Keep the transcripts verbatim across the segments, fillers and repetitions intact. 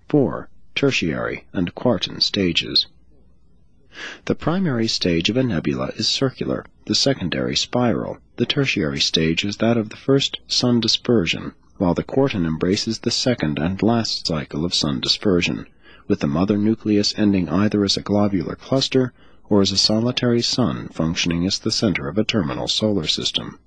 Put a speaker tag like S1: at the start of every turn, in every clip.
S1: four. Tertiary and Quartan stages. The primary stage of a nebula is circular, the secondary spiral. The tertiary stage is that of the first sun dispersion, while the quartan embraces the second and last cycle of sun dispersion, with the mother nucleus ending either as a globular cluster or as a solitary sun functioning as the center of a terminal solar system.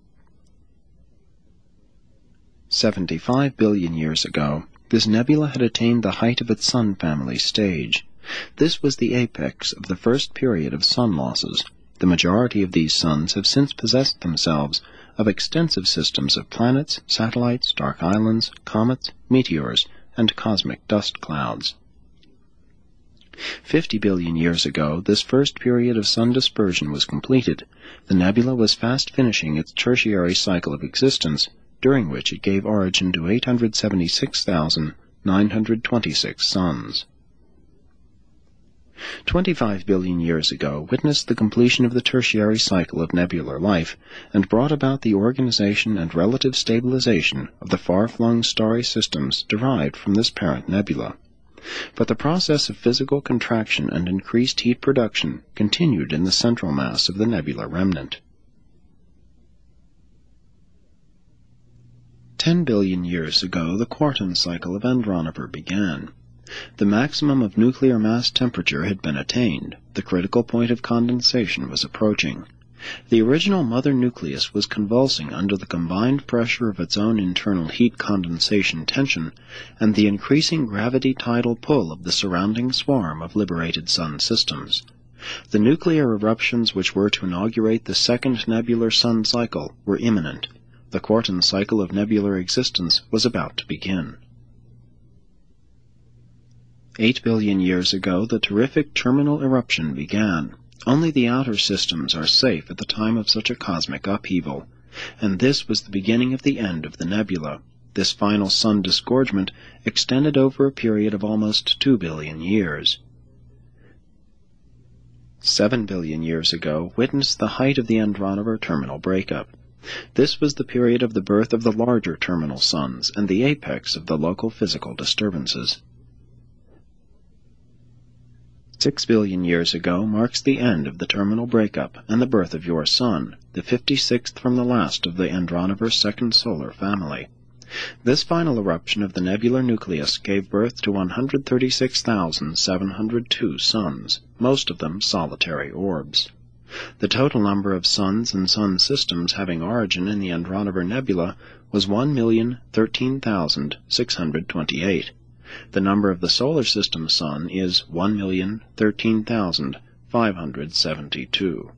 S1: seventy-five billion years ago, this nebula had attained the height of its Sun family stage. This was the apex of the first period of sun losses. The majority of these suns have since possessed themselves of extensive systems of planets, satellites, dark islands, comets, meteors, and cosmic dust clouds. Fifty billion years ago, this first period of sun dispersion was completed. The nebula was fast finishing its tertiary cycle of existence, during which it gave origin to eight hundred seventy-six thousand nine hundred twenty-six suns. Twenty-five billion years ago witnessed the completion of the tertiary cycle of nebular life, and brought about the organization and relative stabilization of the far-flung starry systems derived from this parent nebula. But the process of physical contraction and increased heat production continued in the central mass of the nebular remnant. Ten billion years ago, the Quartan cycle of Andronover began. The maximum of nuclear mass temperature had been attained. The critical point of condensation was approaching. The original mother nucleus was convulsing under the combined pressure of its own internal heat condensation tension and the increasing gravity tidal pull of the surrounding swarm of liberated sun systems. The nuclear eruptions which were to inaugurate the second nebular sun cycle were imminent. The Quartan cycle of nebular existence was about to begin. Eight billion years ago, the terrific terminal eruption began. Only the outer systems are safe at the time of such a cosmic upheaval, and this was the beginning of the end of the nebula. This final sun disgorgement extended over a period of almost two billion years. Seven billion years ago witnessed the height of the Andronover terminal breakup. This was the period of the birth of the larger terminal suns and the apex of the local physical disturbances. Six billion years ago marks the end of the terminal breakup and the birth of your sun, the fifty-sixth from the last of the Andronover second solar family. This final eruption of the nebular nucleus gave birth to one hundred thirty-six thousand seven hundred two suns, most of them solitary orbs. The total number of suns and sun systems having origin in the Andronover nebula was one million thirteen thousand six hundred twenty-eight. The number of the solar system sun is one million thirteen thousand five hundred seventy-two.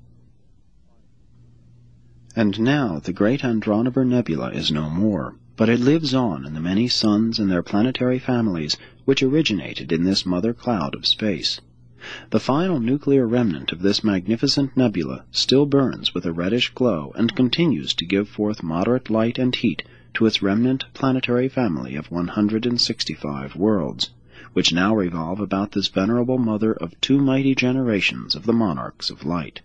S1: And now the great Andronover nebula is no more, but it lives on in the many suns and their planetary families which originated in this mother cloud of space. The final nuclear remnant of this magnificent nebula still burns with a reddish glow and continues to give forth moderate light and heat to its remnant planetary family of one hundred sixty-five worlds, which now revolve about this venerable mother of two mighty generations of the monarchs of light.